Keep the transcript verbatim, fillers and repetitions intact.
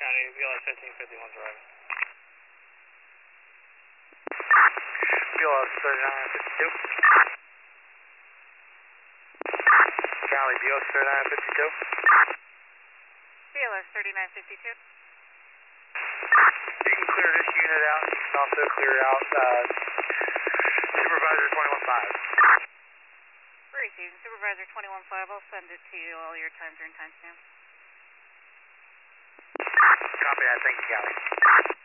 County, B L S fifteen fifty-one driving. B L S thirty-nine fifty-two. Cali, B L S thirty-nine fifty-two. B L S thirty-nine fifty-two. You can clear this unit out, and you can also clear out uh, Supervisor twenty-one five. Receiving Supervisor twenty-one five, I'll send it to you all your times and timestamps. Copy that, thank you, Cali.